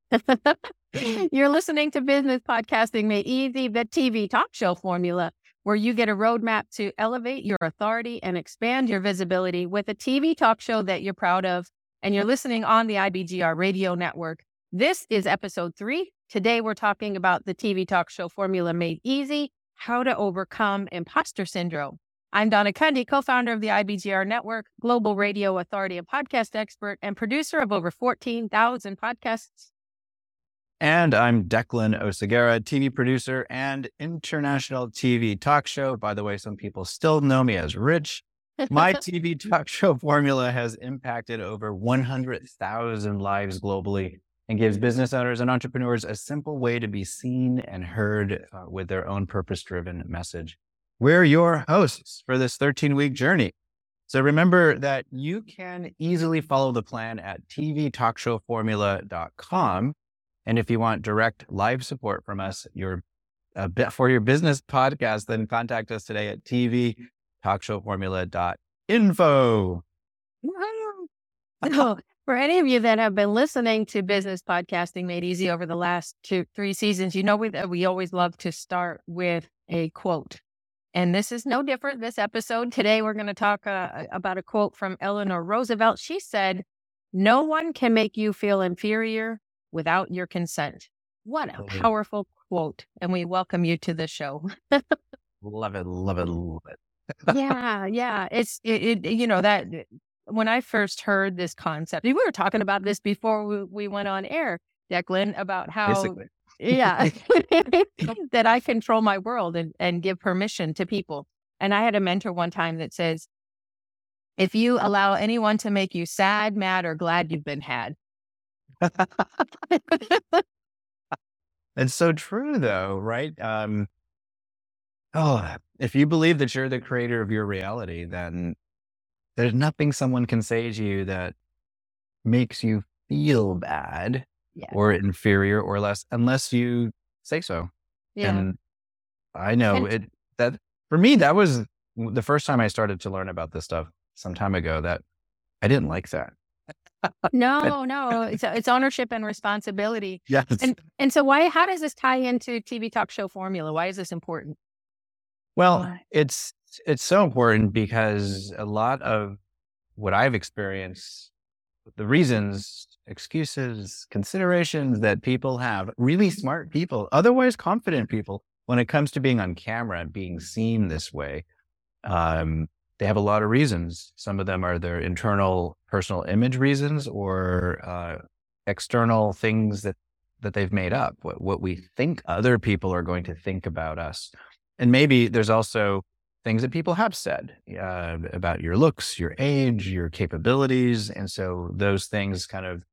You're listening to Business Podcasting Made Easy, the TV talk show formula, where you get a roadmap to elevate your authority and expand your visibility with a TV talk show that you're proud of. And you're listening on the IBGR radio network. This is episode 3. Today, we're talking about the TV talk show formula made easy, how to overcome imposter syndrome. I'm Donna Cundy, co-founder of the IBGR network, global radio authority and podcast expert, and producer of over 14,000 podcasts. And I'm Declan Oseguera, TV producer and international TV talk show. By the way, some people still know me as Rich. My TV talk show formula has impacted over 100,000 lives globally and gives business owners and entrepreneurs a simple way to be seen and heard with their own purpose-driven message. We're your hosts for this 13-week journey. So remember that you can easily follow the plan at tvtalkshowformula.com. And if you want direct live support from us, for your business podcast, then contact us today at tvtalkshowformula.info. So, for any of you that have been listening to Business Podcasting Made Easy over the last 2-3 seasons, you know we always love to start with a quote. And this is no different this episode. Today, we're going to talk about a quote from Eleanor Roosevelt. She said, "No one can make you feel inferior without your consent." What a powerful quote. And we welcome you to the show. Love it, love it, love it. Yeah. That when I first heard this concept, we were talking about this before we went on air, Declan, about how, Basically. that I control my world and give permission to people. And I had a mentor one time that says, if you allow anyone to make you sad, mad, or glad, you've been had. It's so true though, right? If you believe that you're the creator of your reality, then there's nothing someone can say to you that makes you feel bad or inferior or less, unless you say so. Yeah. And I know that for me, that was the first time I started to learn about this stuff some time ago, that I didn't like that. No. It's ownership and responsibility. Yes. And so how does this tie into TV talk show formula? Why is this important? Well, it's so important because a lot of what I've experienced, the reasons, excuses, considerations that people have, really smart people, otherwise confident people, when it comes to being on camera and being seen this way, they have a lot of reasons. Some of them are their internal personal image reasons or external things that they've made up, what we think other people are going to think about us. And maybe there's also things that people have said about your looks, your age, your capabilities. And so those things kind of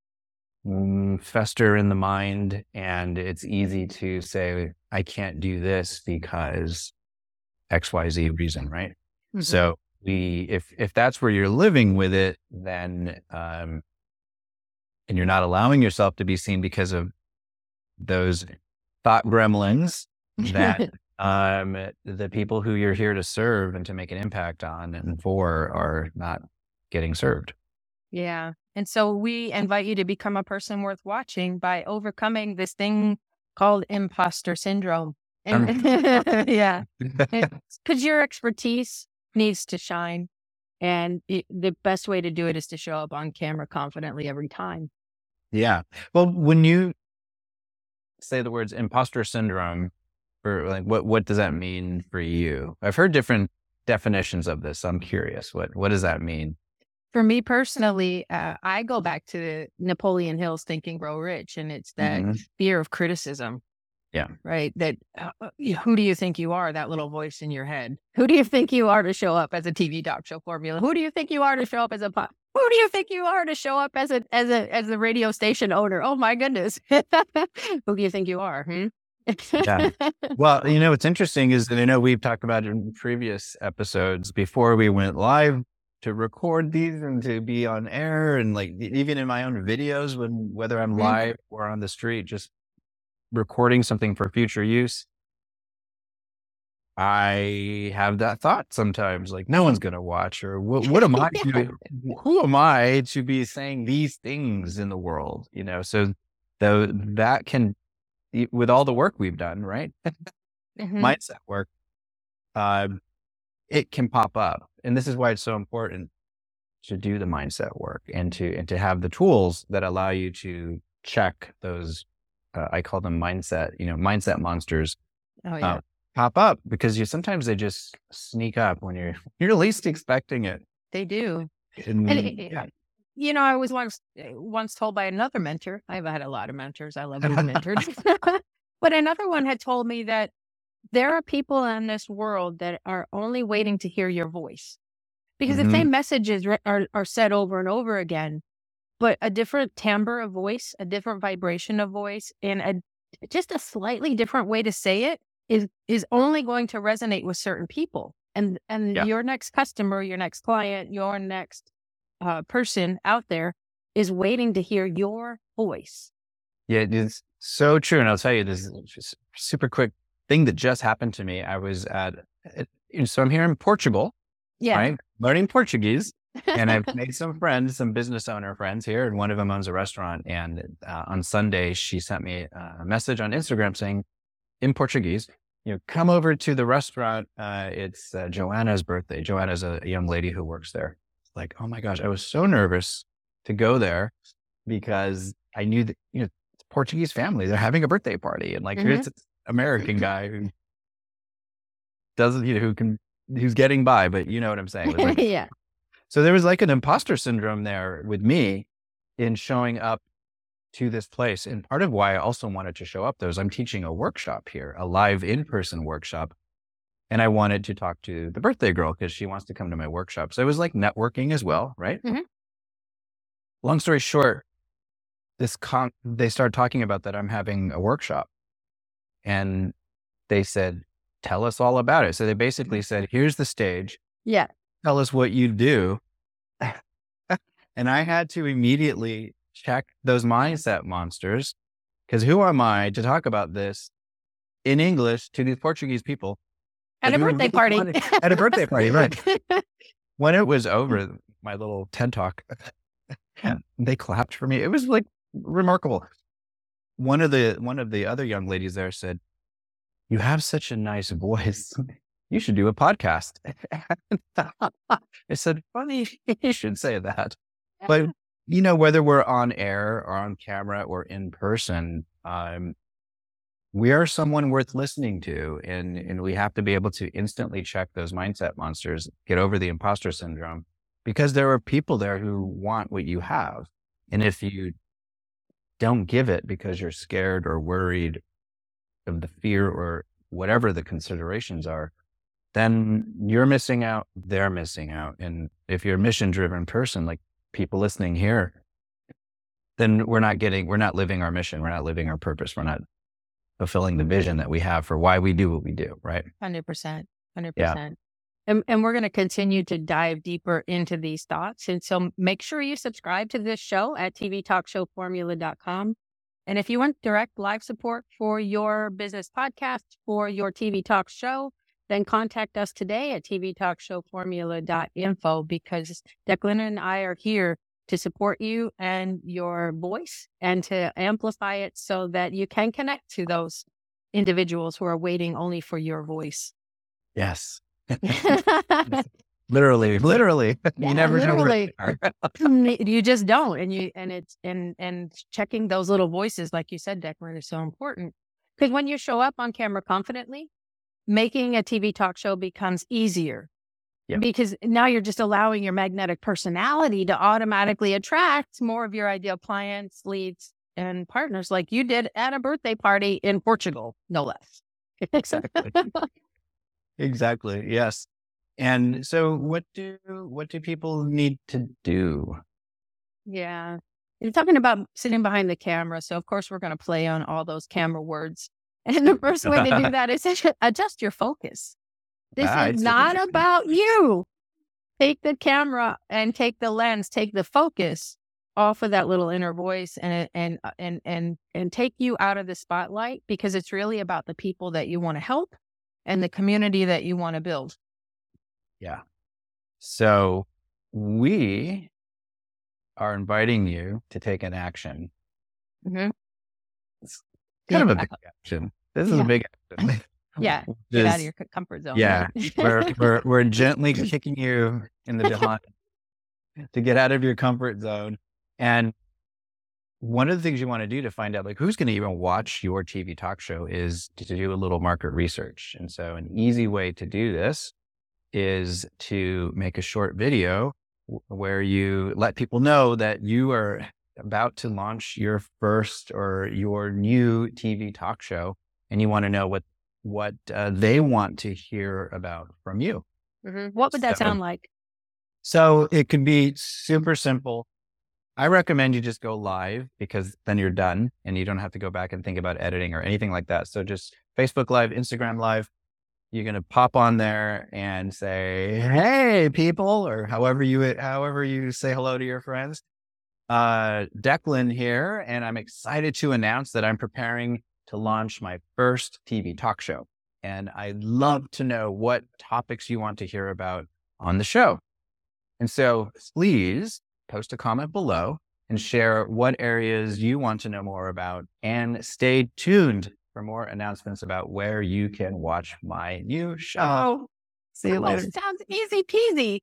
fester in the mind, and it's easy to say, I can't do this because XYZ reason, right? Mm-hmm. So if that's where you're living with it, then, and you're not allowing yourself to be seen because of those thought gremlins that, the people who you're here to serve and to make an impact on and for are not getting served. Yeah. And so we invite you to become a person worth watching by overcoming this thing called imposter syndrome. Yeah. Because your expertise needs to shine. And the best way to do it is to show up on camera confidently every time. Yeah. Well, when you say the words imposter syndrome, for what does that mean for you? I've heard different definitions of this. So I'm curious. What does that mean? For me personally, I go back to Napoleon Hill's Think and Grow Rich, and it's that fear of criticism. Yeah. Right. That who do you think you are? That little voice in your head. Who do you think you are to show up as a TV talk show formula? Who do you think you are to show up as who do you think you are to show up as a radio station owner? Oh my goodness. Who do you think you are? Yeah. Well, what's interesting is that I know we've talked about it in previous episodes before we went live to record these and to be on air, and even in my own videos, whether I'm live or on the street, just recording something for future use. I have that thought sometimes, no one's going to watch, or what am I doing? Who am I to be saying these things in the world? So though that can, with all the work we've done, right? Mindset work, it can pop up. And this is why it's so important to do the mindset work and to have the tools that allow you to check those, I call them mindset monsters, Oh yeah. pop up, because sometimes they just sneak up when you're least expecting it. They do. And I was once told by another mentor. I've had a lot of mentors. I love being mentored. But another one had told me that there are people in this world that are only waiting to hear your voice, because the same messages are said over and over again, but a different timbre of voice, a different vibration of voice, and just a slightly different way to say it is only going to resonate with certain people. And your next customer, your next client, your next person out there is waiting to hear your voice. Yeah, it's so true. And I'll tell you this super quick thing that just happened to me. I was so I'm here in Portugal, right? Learning Portuguese. And I've made some business owner friends here. And one of them owns a restaurant. And on Sunday, she sent me a message on Instagram saying, in Portuguese, come over to the restaurant. It's Joanna's birthday. Joanna's a young lady who works there. It's like, oh my gosh, I was so nervous to go there because I knew that, it's a Portuguese family. They're having a birthday party. And here's this American guy who doesn't, who's getting by, but you know what I'm saying? It was Yeah. So there was an imposter syndrome there with me in showing up to this place. And part of why I also wanted to show up there is I'm teaching a workshop here, a live in-person workshop. And I wanted to talk to the birthday girl because she wants to come to my workshop. So it was networking as well, right? Long story short, they started talking about that I'm having a workshop. And they said, tell us all about it. So they basically said, here's the stage. Yeah. Tell us what you do. And I had to immediately check those mindset monsters, because who am I to talk about this in English to these Portuguese people at a birthday party? At a birthday party, right? When it was over, my little TED talk, they clapped for me. It was remarkable. One of the other young ladies there said, "You have such a nice voice. You should do a podcast." I said, funny, you should say that. But, whether we're on air or on camera or in person, we are someone worth listening to. And we have to be able to instantly check those mindset monsters, get over the imposter syndrome, because there are people there who want what you have. And if you don't give it because you're scared or worried of the fear or whatever the considerations are, then you're missing out, they're missing out. And if you're a mission-driven person, like people listening here, then we're not living our mission. We're not living our purpose. We're not fulfilling the vision that we have for why we do what we do, right? 100%. Yeah. And we're going to continue to dive deeper into these thoughts. And so make sure you subscribe to this show at tvtalkshowformula.com. And if you want direct live support for your business podcast, for your TV talk show, then contact us today at tvtalkshowformula.info, because Declan and I are here to support you and your voice and to amplify it so that you can connect to those individuals who are waiting only for your voice. Yes. Literally. You never know where they are. You just don't. And checking those little voices, like you said, Declan, is so important. Because when you show up on camera confidently, making a TV talk show becomes easier. Yep. Because now you're just allowing your magnetic personality to automatically attract more of your ideal clients, leads, and partners, like you did at a birthday party in Portugal, no less. Exactly. Yes. And so what do people need to do? Yeah. You're talking about sitting behind the camera. So of course we're going to play on all those camera words. And the first way to do that is adjust your focus. This is not about you. Take the camera and take the lens, take the focus off of that little inner voice and take you out of the spotlight, because it's really about the people that you want to help and the community that you want to build. Yeah. So we are inviting you to take an action It's kind of a big action. This is a big action. Yeah. Get out of your comfort zone. Yeah. Right? We're gently kicking you in the behind to get out of your comfort zone. And one of the things you want to do to find out like who's going to even watch your TV talk show is to do a little market research. And so an easy way to do this is to make a short video where you let people know that you are about to launch your first or your new TV talk show, and you want to know what they want to hear about from you. Mm-hmm. What would that sound like? So it could be super simple. I recommend you just go live because then you're done and you don't have to go back and think about editing or anything like that. So just Facebook Live, Instagram Live, you're going to pop on there and say, hey, people, or however you say hello to your friends. Declan here, and I'm excited to announce that I'm preparing to launch my first TV talk show. And I'd love to know what topics you want to hear about on the show. And so please post a comment below and share what areas you want to know more about, and stay tuned for more announcements about where you can watch my new show. See you later. Sounds easy peasy.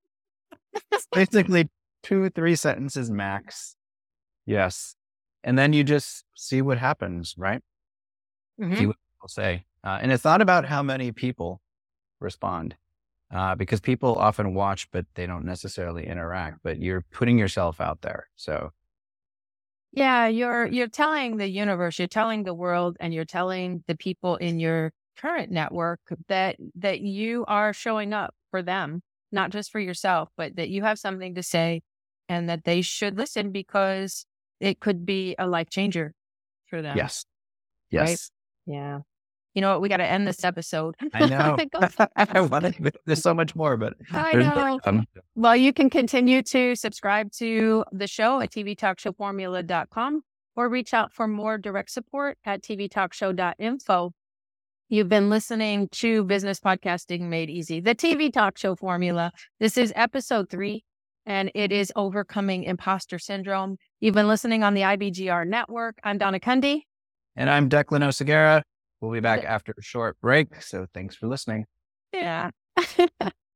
Basically 2-3 sentences max. Yes. And then you just see what happens, right? Mm-hmm. See what people say. And it's not about how many people respond. Because people often watch, but they don't necessarily interact, but you're putting yourself out there. So. Yeah, you're telling the universe, you're telling the world, and you're telling the people in your current network that you are showing up for them, not just for yourself, but that you have something to say and that they should listen because it could be a life changer for them. Yes. Right? Yeah. You know what? We got to end this episode. I know. There's so much more, but I know. Well, you can continue to subscribe to the show at tvtalkshowformula.com or reach out for more direct support at tvtalkshow.info. You've been listening to Business Podcasting Made Easy, the TV talk show formula. This is episode 3, and it is Overcoming Imposter Syndrome. You've been listening on the IBGR network. I'm Donna Cundy. And I'm Declan Oseguera. We'll be back after a short break. So thanks for listening. Yeah.